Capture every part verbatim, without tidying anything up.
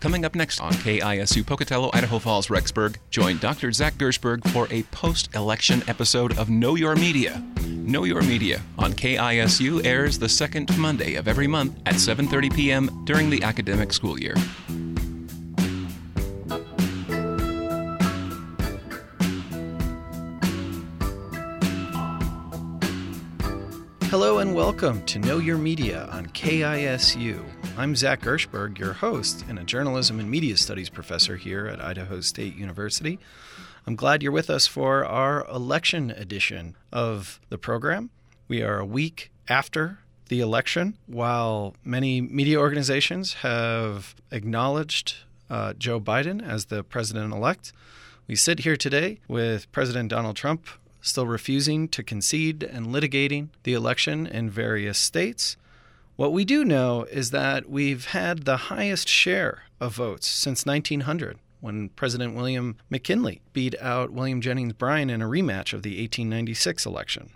Coming up next on K I S U Pocatello, Idaho Falls, Rexburg, join Doctor Zach Gershberg for a post-election episode of Know Your Media. Know Your Media on K I S U airs the second Monday of every month at seven thirty p.m. during the academic school year. Hello and welcome to Know Your Media on K I S U. I'm Zach Gershberg, your host and a journalism and media studies professor here at Idaho State University. I'm glad you're with us for our election edition of the program. We are a week after the election. While many media organizations have acknowledged uh, Joe Biden as the president-elect, we sit here today with President Donald Trump still refusing to concede and litigating the election in various states. What we do know is that we've had the highest share of votes since nineteen hundred, when President William McKinley beat out William Jennings Bryan in a rematch of the eighteen ninety-six election.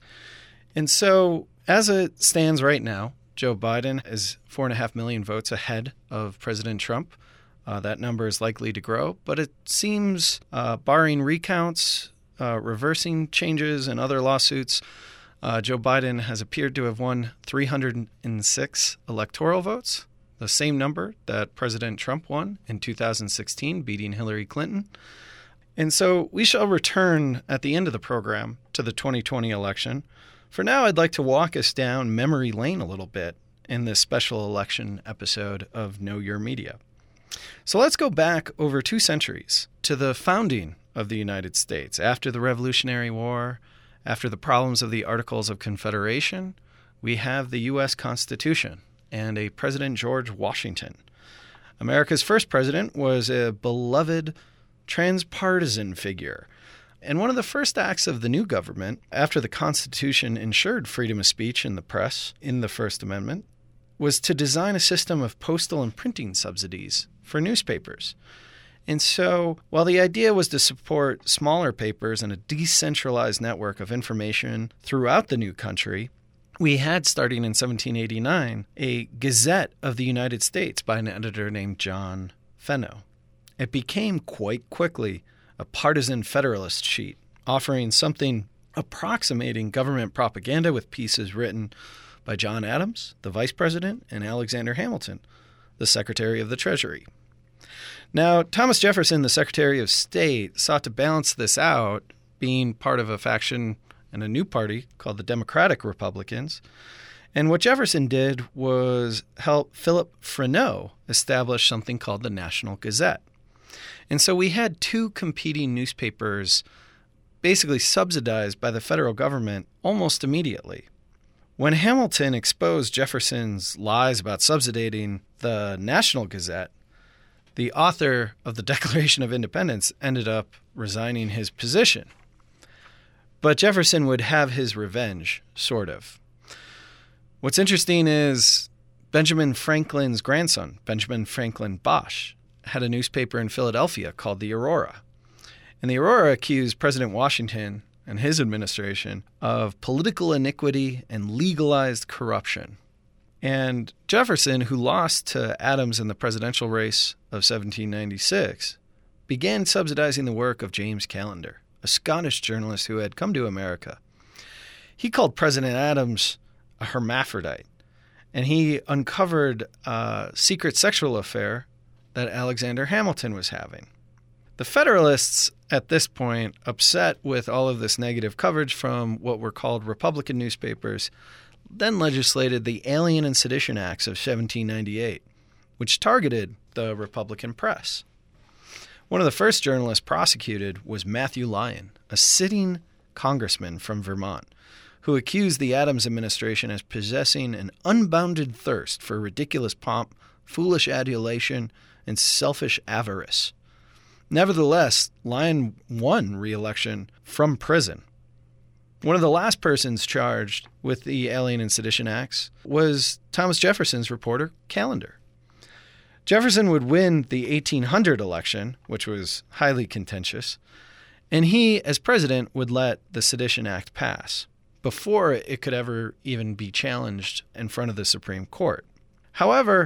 And so, as it stands right now, Joe Biden is four and a half million votes ahead of President Trump. Uh, that number is likely to grow, but it seems, uh, barring recounts, uh, reversing changes, and other lawsuits, Uh, Joe Biden has appeared to have won three hundred six electoral votes, the same number that President Trump won in two thousand sixteen, beating Hillary Clinton. And so we shall return at the end of the program to the twenty twenty election. For now, I'd like to walk us down memory lane a little bit in this special election episode of Know Your Media. So let's go back over two centuries to the founding of the United States after the Revolutionary War. After the problems of the Articles of Confederation, we have the U S Constitution and a President George Washington. America's first president was a beloved transpartisan figure. And one of the first acts of the new government, after the Constitution ensured freedom of speech in the press in the First Amendment, was to design a system of postal and printing subsidies for newspapers. And so, while the idea was to support smaller papers and a decentralized network of information throughout the new country, we had, starting in seventeen eighty-nine, a Gazette of the United States by an editor named John Fenno. It became quite quickly a partisan Federalist sheet, offering something approximating government propaganda with pieces written by John Adams, the vice president, and Alexander Hamilton, the Secretary of the Treasury. Now, Thomas Jefferson, the Secretary of State, sought to balance this out, being part of a faction and a new party called the Democratic Republicans. And what Jefferson did was help Philip Freneau establish something called the National Gazette. And so we had two competing newspapers basically subsidized by the federal government almost immediately. When Hamilton exposed Jefferson's lies about subsidizing the National Gazette, the author of the Declaration of Independence ended up resigning his position. But Jefferson would have his revenge, sort of. What's interesting is Benjamin Franklin's grandson, Benjamin Franklin Bosch, had a newspaper in Philadelphia called the Aurora. And the Aurora accused President Washington and his administration of political iniquity and legalized corruption. And Jefferson, who lost to Adams in the presidential race of seventeen ninety-six, began subsidizing the work of James Callender, a Scottish journalist who had come to America. He called President Adams a hermaphrodite, and he uncovered a secret sexual affair that Alexander Hamilton was having. The Federalists, at this point, upset with all of this negative coverage from what were called Republican newspapers, then legislated the Alien and Sedition Acts of seventeen ninety-eight, which targeted the Republican press. One of the first journalists prosecuted was Matthew Lyon, a sitting congressman from Vermont, who accused the Adams administration as possessing an unbounded thirst for ridiculous pomp, foolish adulation, and selfish avarice. Nevertheless, Lyon won re-election from prison. One of the last persons charged with the Alien and Sedition Acts was Thomas Jefferson's reporter, Callender. Jefferson would win the eighteen hundred election, which was highly contentious, and he, as president, would let the Sedition Act pass before it could ever even be challenged in front of the Supreme Court. However,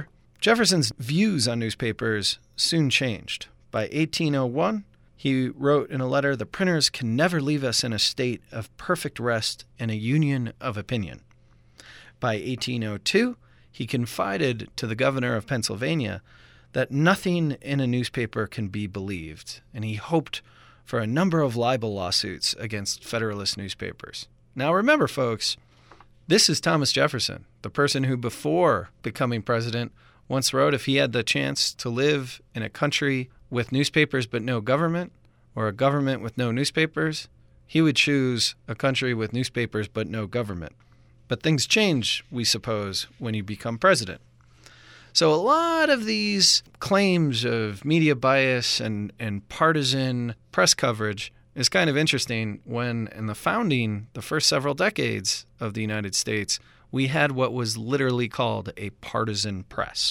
Jefferson's views on newspapers soon changed. By eighteen oh one, he wrote in a letter, "The printers can never leave us in a state of perfect rest and a union of opinion." By eighteen oh two, he confided to the governor of Pennsylvania that nothing in a newspaper can be believed, and he hoped for a number of libel lawsuits against Federalist newspapers. Now remember, folks, this is Thomas Jefferson, the person who before becoming president once wrote if he had the chance to live in a country with newspapers but no government, or a government with no newspapers, he would choose a country with newspapers but no government. But things change, we suppose, when you become president. So a lot of these claims of media bias and, and partisan press coverage is kind of interesting when in the founding, the first several decades of the United States, we had what was literally called a partisan press.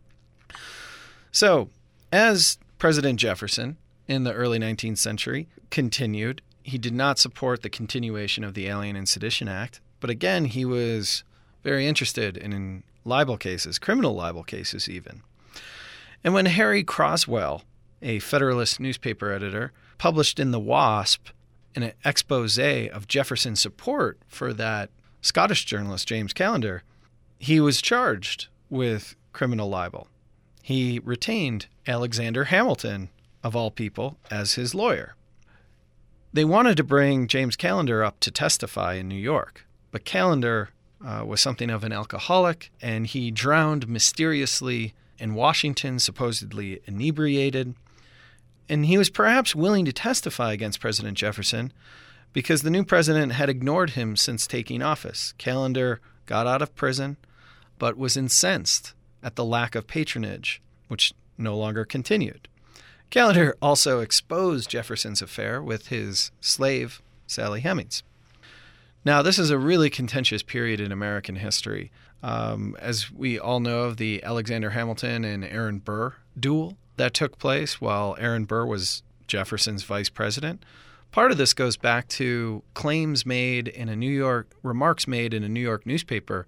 So as President Jefferson in the early nineteenth century continued, he did not support the continuation of the Alien and Sedition Act, but again, he was very interested in, in libel cases, criminal libel cases even. And when Harry Croswell, a Federalist newspaper editor, published in the Wasp an expose of Jefferson's support for that Scottish journalist, James Callender, he was charged with criminal libel. He retained Alexander Hamilton, of all people, as his lawyer. They wanted to bring James Callender up to testify in New York, but Callender uh, was something of an alcoholic, and he drowned mysteriously in Washington, supposedly inebriated. And he was perhaps willing to testify against President Jefferson because the new president had ignored him since taking office. Callender got out of prison, but was incensed at the lack of patronage, which no longer continued. Callender also exposed Jefferson's affair with his slave, Sally Hemings. Now, this is a really contentious period in American history. Um, as we all know of the Alexander Hamilton and Aaron Burr duel that took place while Aaron Burr was Jefferson's vice president. Part of this goes back to claims made in a New York, remarks made in a New York newspaper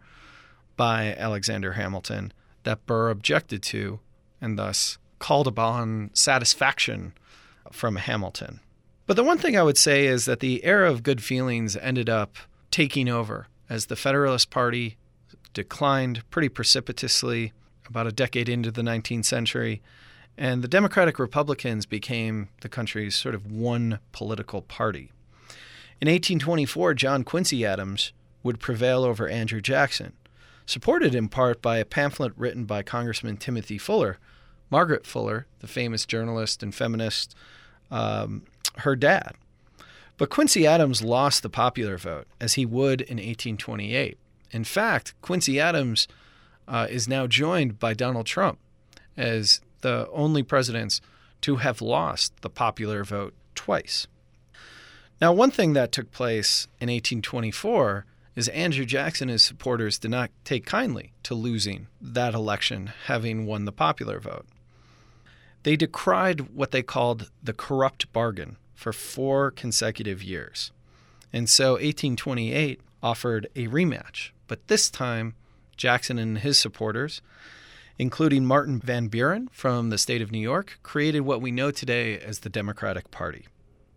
by Alexander Hamilton that Burr objected to and thus called upon satisfaction from Hamilton. But the one thing I would say is that the era of good feelings ended up taking over as the Federalist Party declined pretty precipitously about a decade into the nineteenth century, and the Democratic Republicans became the country's sort of one political party. In eighteen twenty-four, John Quincy Adams would prevail over Andrew Jackson, supported in part by a pamphlet written by Congressman Timothy Fuller, Margaret Fuller, the famous journalist and feminist, um, her dad. But Quincy Adams lost the popular vote, as he would in eighteen twenty-eight. In fact, Quincy Adams uh, is now joined by Donald Trump as the only presidents to have lost the popular vote twice. Now, one thing that took place in eighteen twenty-four is Andrew Jackson and his supporters did not take kindly to losing that election, having won the popular vote. They decried what they called the corrupt bargain for four consecutive years. And so eighteen twenty-eight offered a rematch, but this time Jackson and his supporters, including Martin Van Buren from the state of New York, created what we know today as the Democratic Party.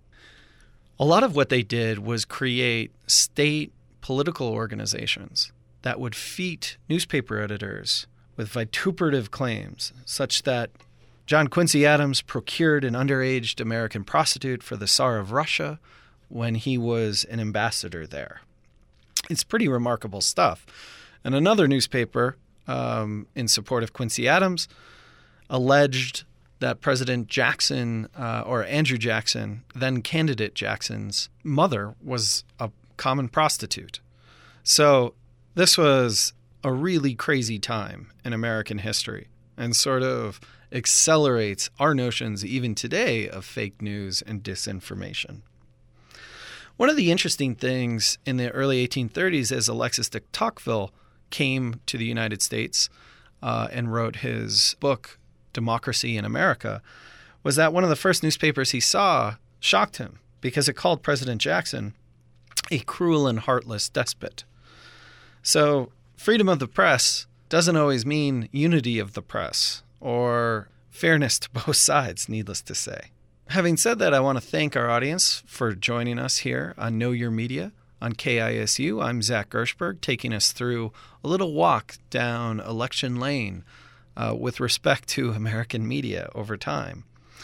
A lot of what they did was create state political organizations that would feat newspaper editors with vituperative claims, such that John Quincy Adams procured an underage American prostitute for the Tsar of Russia when he was an ambassador there. It's pretty remarkable stuff. And another newspaper um, in support of Quincy Adams alleged that President Jackson, uh, or Andrew Jackson, then candidate Jackson's mother, was a common prostitute. So this was a really crazy time in American history and sort of accelerates our notions even today of fake news and disinformation. One of the interesting things in the early eighteen thirties as Alexis de Tocqueville came to the United States uh, and wrote his book, Democracy in America, was that one of the first newspapers he saw shocked him because it called President Jackson a cruel and heartless despot. So freedom of the press doesn't always mean unity of the press or fairness to both sides, needless to say. Having said that, I want to thank our audience for joining us here on Know Your Media on K I S U. I'm Zach Gershberg, taking us through a little walk down election lane uh, with respect to American media over time.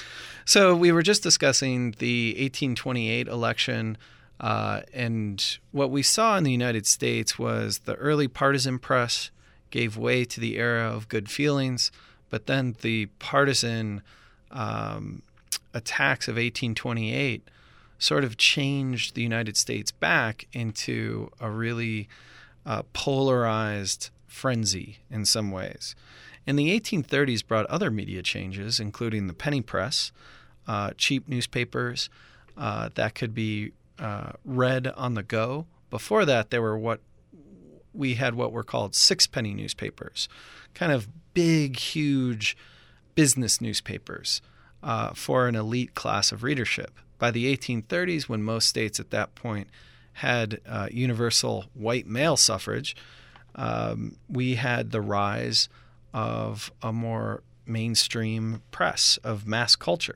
So we were just discussing the eighteen twenty-eight election, uh, and what we saw in the United States was the early partisan press gave way to the era of good feelings, but then the partisan um, attacks of eighteen twenty-eight sort of changed the United States back into a really uh, polarized frenzy in some ways. And the eighteen thirties brought other media changes, including the penny press, uh, cheap newspapers uh, that could be uh, read on the go. Before that, there were what we had what were called six-penny newspapers, kind of big, huge business newspapers uh, for an elite class of readership. By the eighteen thirties, when most states at that point had uh, universal white male suffrage, um, we had the rise of a more mainstream press, of mass culture.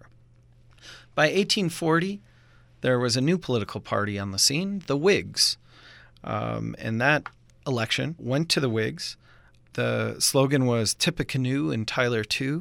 By eighteen forty, there was a new political party on the scene, the Whigs. Um, and that election went to the Whigs. The slogan was Tippecanoe and Tyler too.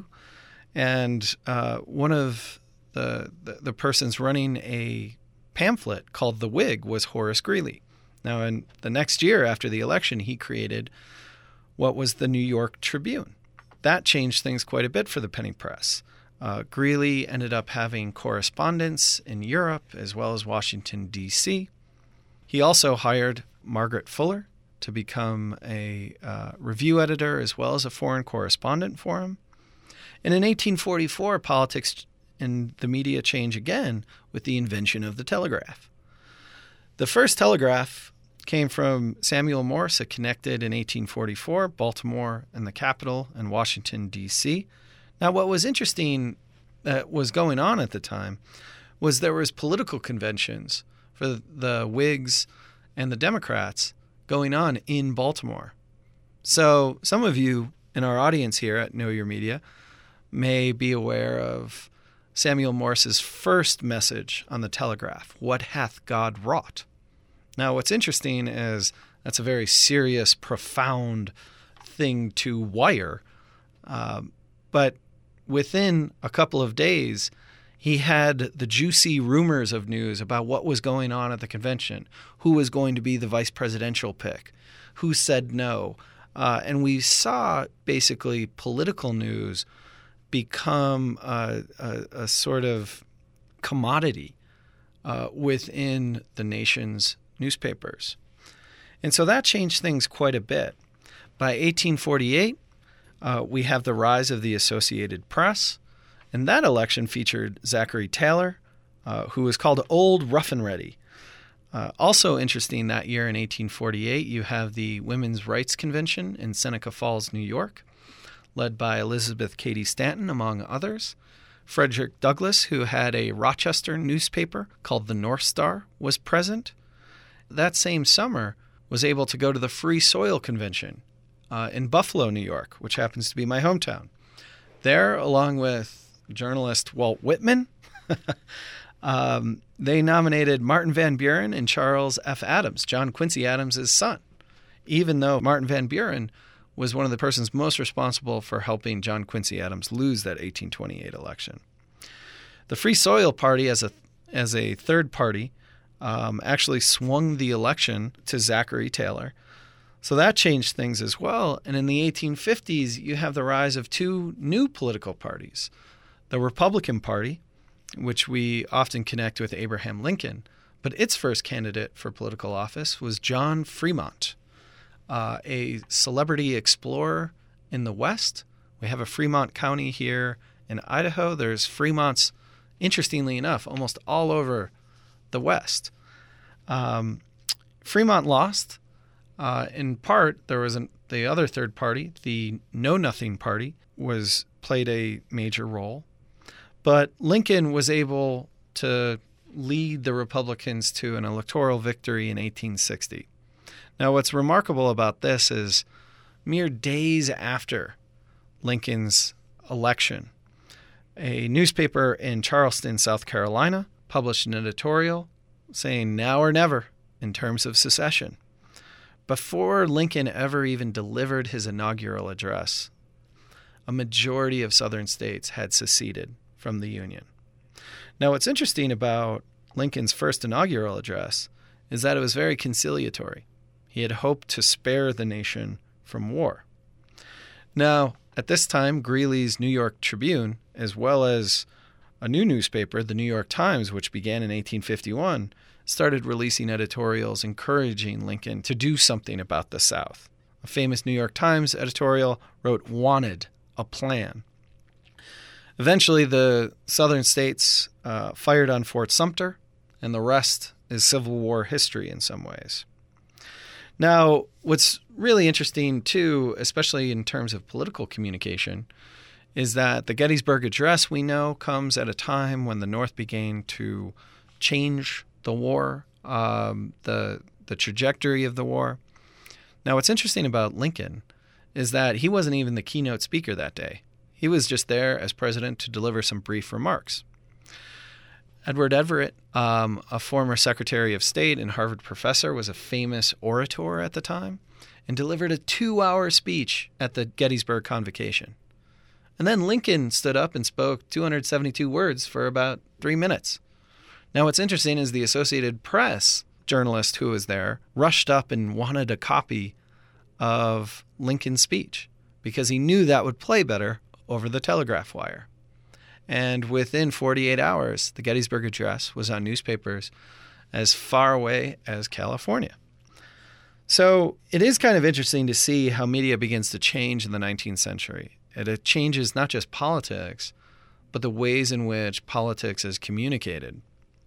And uh, one of the, the, the persons running a pamphlet called The Whig was Horace Greeley. Now, in the next year after the election, he created what was the New York Tribune. That changed things quite a bit for the penny press. Uh, Greeley ended up having correspondence in Europe as well as Washington, D C. He also hired Margaret Fuller to become a uh, review editor as well as a foreign correspondent for him. And in eighteen forty-four, politics and the media change again with the invention of the telegraph. The first telegraph came from Samuel Morse. It connected in eighteen forty-four, Baltimore and the capital, and Washington, D C. Now, what was interesting that was going on at the time was there was political conventions for the Whigs and the Democrats going on in Baltimore. So some of you in our audience here at Know Your Media may be aware of Samuel Morse's first message on the telegraph, "What hath God wrought?" Now, what's interesting is that's a very serious, profound thing to wire. Um, but within a couple of days, he had the juicy rumors of news about what was going on at the convention, who was going to be the vice presidential pick, who said no. Uh, and we saw basically political news become a, a, a sort of commodity uh, within the nation's newspapers. And so that changed things quite a bit. By eighteen forty-eight, uh, we have the rise of the Associated Press, and that election featured Zachary Taylor, uh, who was called Old Rough and Ready. Uh, also interesting that year in eighteen forty-eight, you have the Women's Rights Convention in Seneca Falls, New York, led by Elizabeth Cady Stanton, among others. Frederick Douglass, who had a Rochester newspaper called the North Star, was present. That same summer, was able to go to the Free Soil Convention uh, in Buffalo, New York, which happens to be my hometown. There, along with journalist Walt Whitman, um, they nominated Martin Van Buren and Charles F. Adams, John Quincy Adams' son, even though Martin Van Buren was one of the persons most responsible for helping John Quincy Adams lose that eighteen twenty-eight election. The Free Soil Party, as a as a third party, um, actually swung the election to Zachary Taylor. So that changed things as well. And in the eighteen fifties, you have the rise of two new political parties. The Republican Party, which we often connect with Abraham Lincoln, but its first candidate for political office was John Fremont, uh, a celebrity explorer in the West. We have a Fremont County here in Idaho. There's Fremonts, interestingly enough, almost all over the West. Um, Fremont lost. Uh, in part, there was an, the other third party, the Know Nothing Party, was played a major role. But Lincoln was able to lead the Republicans to an electoral victory in eighteen sixty. Now, what's remarkable about this is mere days after Lincoln's election, a newspaper in Charleston, South Carolina, published an editorial saying now or never in terms of secession. Before Lincoln ever even delivered his inaugural address, a majority of Southern states had seceded from the Union. Now, what's interesting about Lincoln's first inaugural address is that it was very conciliatory. He had hoped to spare the nation from war. Now, at this time, Greeley's New York Tribune, as well as a new newspaper, the New York Times, which began in eighteen fifty-one, started releasing editorials encouraging Lincoln to do something about the South. A famous New York Times editorial wrote, "Wanted, a plan." Eventually, the southern states uh, fired on Fort Sumter, and the rest is Civil War history in some ways. Now, what's really interesting, too, especially in terms of political communication, is that the Gettysburg Address, we know, comes at a time when the North began to change the war, um, the the trajectory of the war. Now, what's interesting about Lincoln is that he wasn't even the keynote speaker that day. He was just there as president to deliver some brief remarks. Edward Everett, um, a former Secretary of State and Harvard professor, was a famous orator at the time and delivered a two-hour speech at the Gettysburg Convocation. And then Lincoln stood up and spoke two hundred seventy-two words for about three minutes. Now, what's interesting is the Associated Press journalist who was there rushed up and wanted a copy of Lincoln's speech because he knew that would play better over the telegraph wire. And within forty-eight hours, the Gettysburg Address was on newspapers as far away as California. So it is kind of interesting to see how media begins to change in the nineteenth century. It changes not just politics, but the ways in which politics is communicated.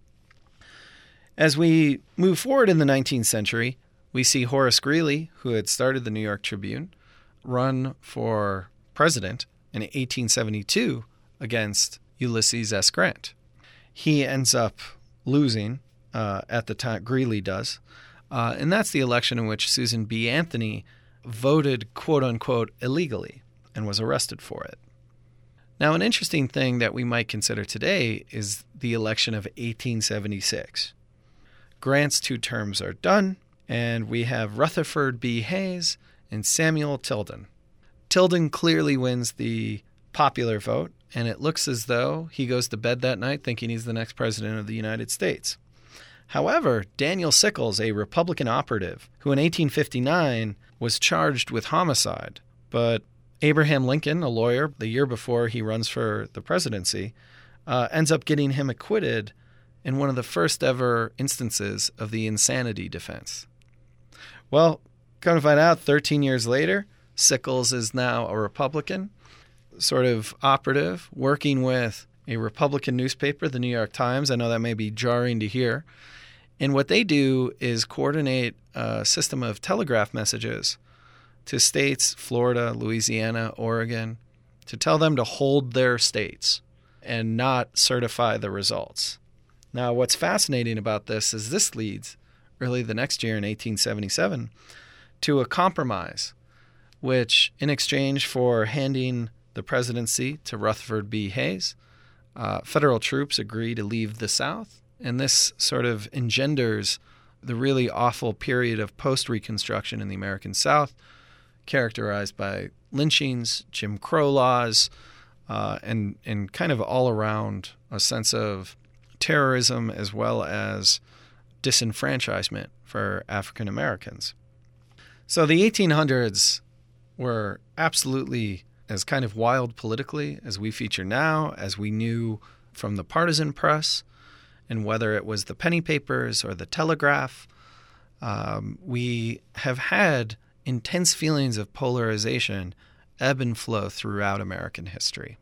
As we move forward in the nineteenth century, we see Horace Greeley, who had started the New York Tribune, run for president in eighteen seventy-two against Ulysses S. Grant. He ends up losing uh, at the time, Greeley does, uh, and that's the election in which Susan B. Anthony voted, quote-unquote, illegally and was arrested for it. Now, an interesting thing that we might consider today is the election of eighteen seventy-six. Grant's two terms are done, and we have Rutherford B. Hayes and Samuel Tilden. Tilden clearly wins the popular vote, and it looks as though he goes to bed that night thinking he's the next president of the United States. However, Daniel Sickles, a Republican operative, who in eighteen fifty-nine was charged with homicide, but Abraham Lincoln, a lawyer, the year before he runs for the presidency, uh, ends up getting him acquitted in one of the first ever instances of the insanity defense. Well, come to find out, thirteen years later, Sickles is now a Republican, sort of operative, working with a Republican newspaper, the New York Times. I know that may be jarring to hear. And what they do is coordinate a system of telegraph messages to states, Florida, Louisiana, Oregon, to tell them to hold their states and not certify the results. Now, what's fascinating about this is this leads, early the next year in eighteen seventy-seven, to a compromise, which in exchange for handing the presidency to Rutherford B. Hayes, uh, federal troops agree to leave the South, and this sort of engenders the really awful period of post-Reconstruction in the American South, characterized by lynchings, Jim Crow laws, uh, and, and kind of all around a sense of terrorism as well as disenfranchisement for African Americans. So the eighteen hundreds were absolutely as kind of wild politically as we feature now, as we knew from the partisan press, and whether it was the penny papers or the telegraph. Um, we have had intense feelings of polarization ebb and flow throughout American history.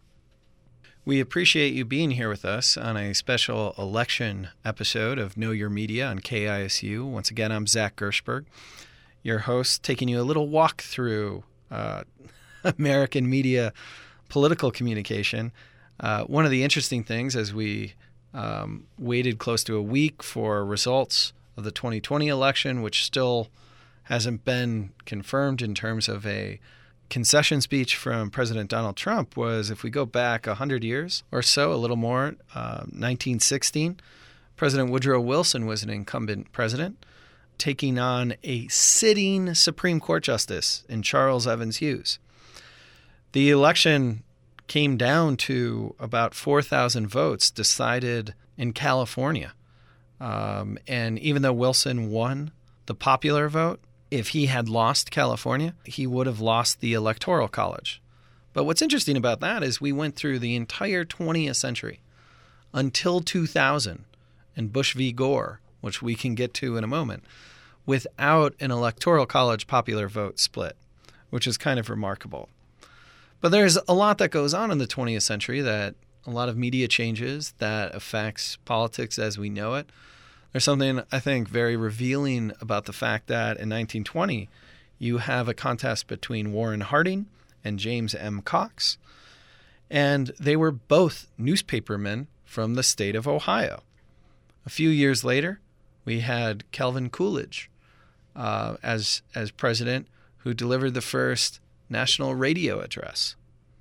We appreciate you being here with us on a special election episode of Know Your Media on K I S U. Once again, I'm Zach Gershberg, your host, taking you a little walk through uh, American media political communication. Uh, one of the interesting things as we um, waited close to a week for results of the twenty twenty election, which still hasn't been confirmed in terms of a concession speech from President Donald Trump was, if we go back one hundred years or so, a little more, uh, nineteen sixteen, President Woodrow Wilson was an incumbent president taking on a sitting Supreme Court justice in Charles Evans Hughes. The election came down to about four thousand votes decided in California. Um, and even though Wilson won the popular vote, if he had lost California, he would have lost the Electoral College. But what's interesting about that is we went through the entire twentieth century until two thousand and Bush v. Gore, which we can get to in a moment, without an Electoral College popular vote split, which is kind of remarkable. But there's a lot that goes on in the twentieth century, that a lot of media changes that affects politics as we know it. There's something, I think, very revealing about the fact that in nineteen twenty, you have a contest between Warren Harding and James M. Cox, and they were both newspapermen from the state of Ohio. A few years later, we had Calvin Coolidge uh, as as president, who delivered the first national radio address.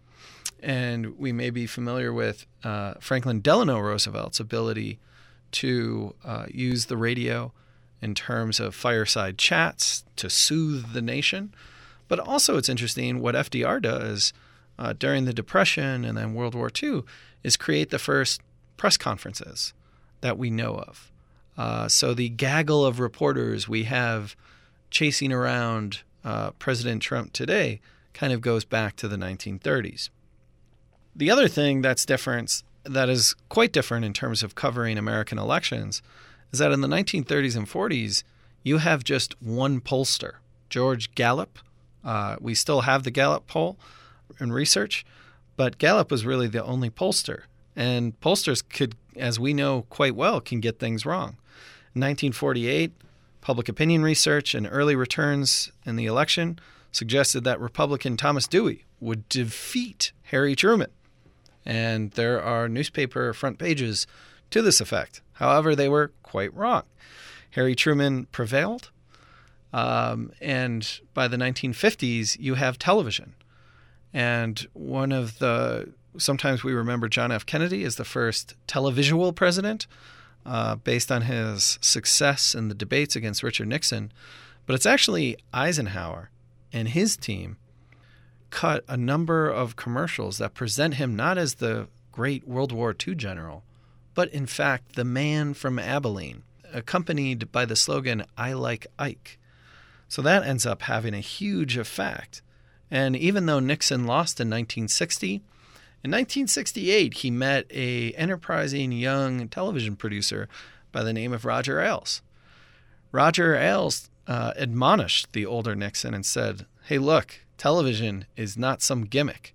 And we may be familiar with uh, Franklin Delano Roosevelt's ability to uh, use the radio in terms of fireside chats to soothe the nation. But also it's interesting what F D R does uh, during the Depression and then World War Two is create the first press conferences that we know of. Uh, so the gaggle of reporters we have chasing around uh, President Trump today kind of goes back to the nineteen thirties. The other thing that's different, that is quite different in terms of covering American elections, is that in the nineteen thirties and forties, you have just one pollster, George Gallup. Uh, we still have the Gallup poll in research, but Gallup was really the only pollster. And pollsters could, as we know quite well, can get things wrong. In nineteen forty-eight, public opinion research and early returns in the election suggested that Republican Thomas Dewey would defeat Harry Truman. And there are newspaper front pages to this effect. However, they were quite wrong. Harry Truman prevailed. Um, and by the nineteen fifties, you have television. And one of the, sometimes we remember John F. Kennedy as the first televisual president, uh, based on his success in the debates against Richard Nixon. But it's actually Eisenhower and his team cut a number of commercials that present him not as the great World War Two general, but in fact the man from Abilene, accompanied by the slogan, "I like Ike." So that ends up having a huge effect. And even though Nixon lost in nineteen sixty, in nineteen sixty-eight he met a enterprising young television producer by the name of Roger Ailes. Roger Ailes uh, admonished the older Nixon and said, "Hey, look, television is not some gimmick."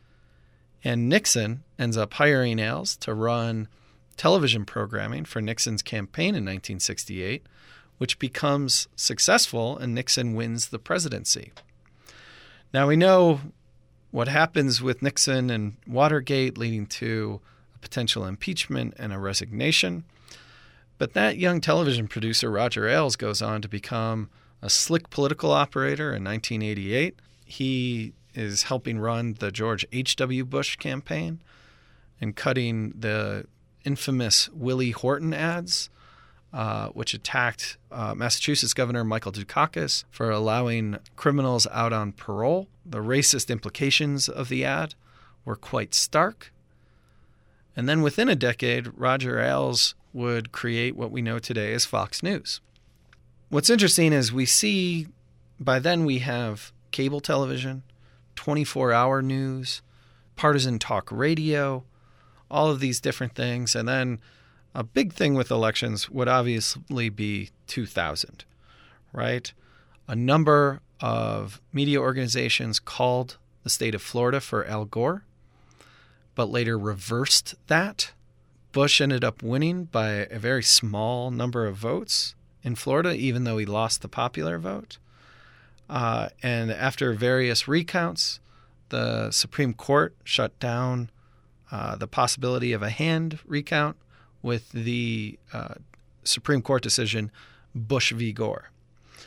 And Nixon ends up hiring Ailes to run television programming for Nixon's campaign in nineteen sixty-eight, which becomes successful, and Nixon wins the presidency. Now we know what happens with Nixon and Watergate, leading to a potential impeachment and a resignation. But that young television producer, Roger Ailes, goes on to become a slick political operator in nineteen eighty-eight. He is helping run the George H W. Bush campaign and cutting the infamous Willie Horton ads, uh, which attacked uh, Massachusetts Governor Michael Dukakis for allowing criminals out on parole. The racist implications of the ad were quite stark. And then within a decade, Roger Ailes would create what we know today as Fox News. What's interesting is we see, by then we have cable television, twenty-four hour news, partisan talk radio, all of these different things. And then a big thing with elections would obviously be two thousand, right? A number of media organizations called the state of Florida for Al Gore, but later reversed that. Bush ended up winning by a very small number of votes in Florida, even though he lost the popular vote. Uh, and after various recounts, the Supreme Court shut down uh, the possibility of a hand recount with the uh, Supreme Court decision Bush v. Gore.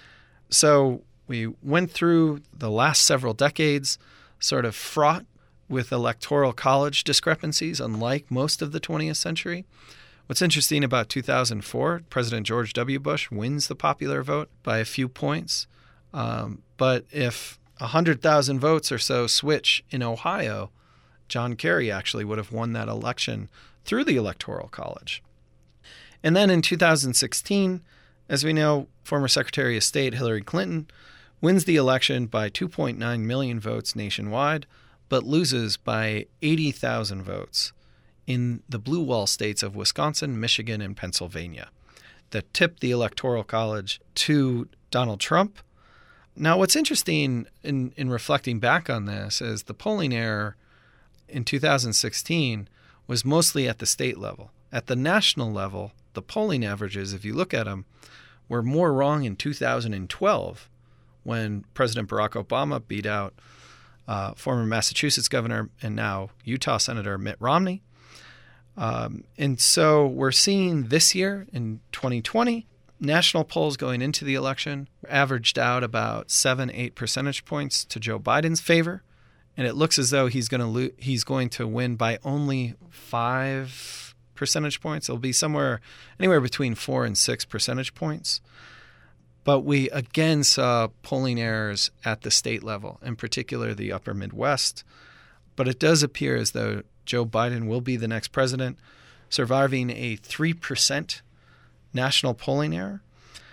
So we went through the last several decades sort of fraught with electoral college discrepancies, unlike most of the twentieth century. What's interesting about two thousand four, President George W. Bush wins the popular vote by a few points. Um, but if one hundred thousand votes or so switch in Ohio, John Kerry actually would have won that election through the Electoral College. And then in two thousand sixteen, as we know, former Secretary of State Hillary Clinton wins the election by two point nine million votes nationwide, but loses by eighty thousand votes in the blue wall states of Wisconsin, Michigan, and Pennsylvania that tipped the Electoral College to Donald Trump. Now, what's interesting in, in reflecting back on this is the polling error in two thousand sixteen was mostly at the state level. At the national level, the polling averages, if you look at them, were more wrong in two thousand twelve when President Barack Obama beat out uh, former Massachusetts governor and now Utah Senator Mitt Romney. Um, and so we're seeing this year in twenty twenty, national polls going into the election averaged out about seven, eight percentage points to Joe Biden's favor. And it looks as though he's going to lo- he's going to win by only five percentage points. It'll be somewhere anywhere between four and six percentage points. But we again saw polling errors at the state level, in particular the upper Midwest. But it does appear as though Joe Biden will be the next president, surviving a three percent national polling error.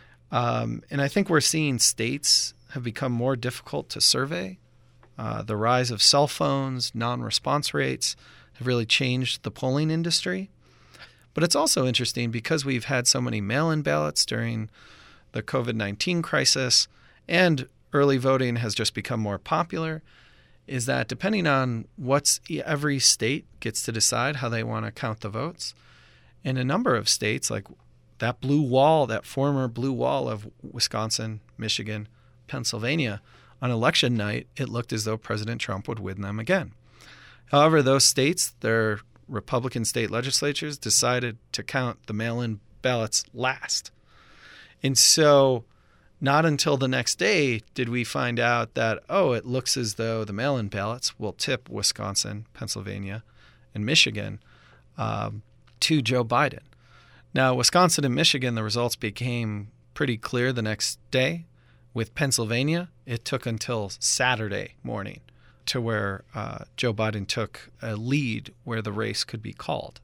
Um, and I think we're seeing states have become more difficult to survey. Uh, the rise of cell phones, non-response rates have really changed the polling industry. But it's also interesting because we've had so many mail-in ballots during the covid nineteen crisis and early voting has just become more popular, is that depending on what's every state gets to decide how they want to count the votes. In a number of states, like that blue wall, that former blue wall of Wisconsin, Michigan, Pennsylvania, on election night, it looked as though President Trump would win them again. However, those states, their Republican state legislatures, decided to count the mail-in ballots last. And so not until the next day did we find out that, oh, it looks as though the mail-in ballots will tip Wisconsin, Pennsylvania, and Michigan um, to Joe Biden. Now, Wisconsin and Michigan, the results became pretty clear the next day. With Pennsylvania, it took until Saturday morning to where uh, Joe Biden took a lead where the race could be called.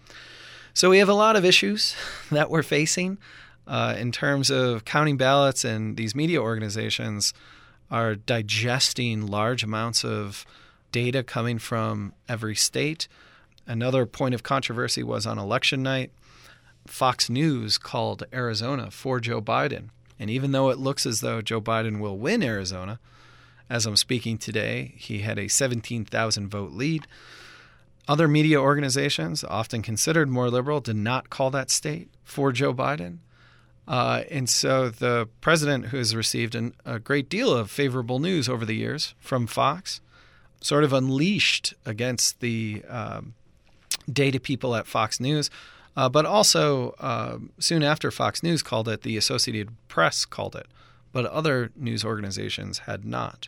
So we have a lot of issues that we're facing uh, in terms of counting ballots, and these media organizations are digesting large amounts of data coming from every state. Another point of controversy was on election night. Fox News called Arizona for Joe Biden. And even though it looks as though Joe Biden will win Arizona, as I'm speaking today, he had a seventeen thousand vote lead. Other media organizations, often considered more liberal, did not call that state for Joe Biden. Uh, and so the president, who has received an, a great deal of favorable news over the years from Fox, sort of unleashed against the um, data people at Fox News. Uh, but also, uh, soon after Fox News called it, the Associated Press called it, but other news organizations had not.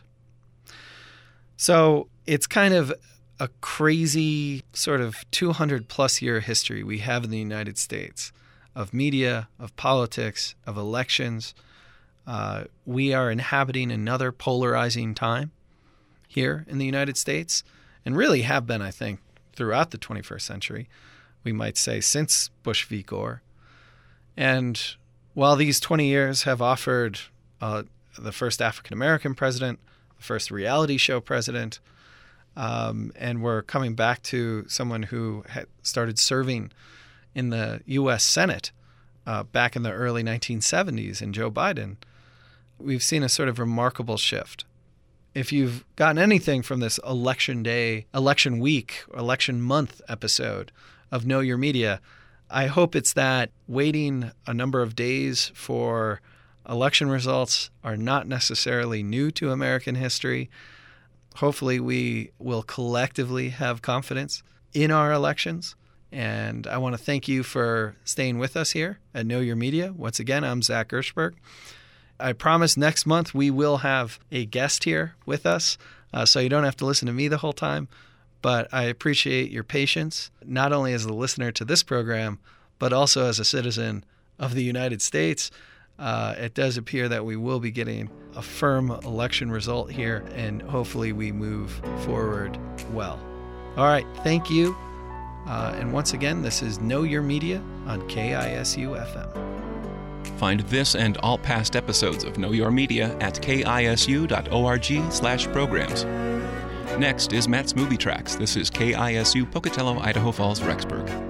So it's kind of a crazy sort of two hundred plus year history we have in the United States of media, of politics, of elections. Uh, we are inhabiting another polarizing time here in the United States, and really have been, I think, throughout the twenty-first century. We might say since Bush v. Gore. And while these twenty years have offered uh, the first African-American president, the first reality show president, um, and we're coming back to someone who had started serving in the U S Senate uh, back in the early nineteen seventies in Joe Biden, we've seen a sort of remarkable shift. If you've gotten anything from this election day, election week, election month episode of Know Your Media, I hope it's that waiting a number of days for election results are not necessarily new to American history. Hopefully we will collectively have confidence in our elections. And I want to thank you for staying with us here at Know Your Media. Once again, I'm Zach Gershberg. I promise next month we will have a guest here with us, uh, so you don't have to listen to me the whole time. But I appreciate your patience, not only as a listener to this program, but also as a citizen of the United States. Uh, it does appear that we will be getting a firm election result here, and hopefully we move forward well. All right, thank you. Uh, and once again, this is Know Your Media on K I S U F M. Find this and all past episodes of Know Your Media at kisu dot org slash programs. Next is Matt's Movie Tracks. This is K I S U Pocatello, Idaho Falls, Rexburg.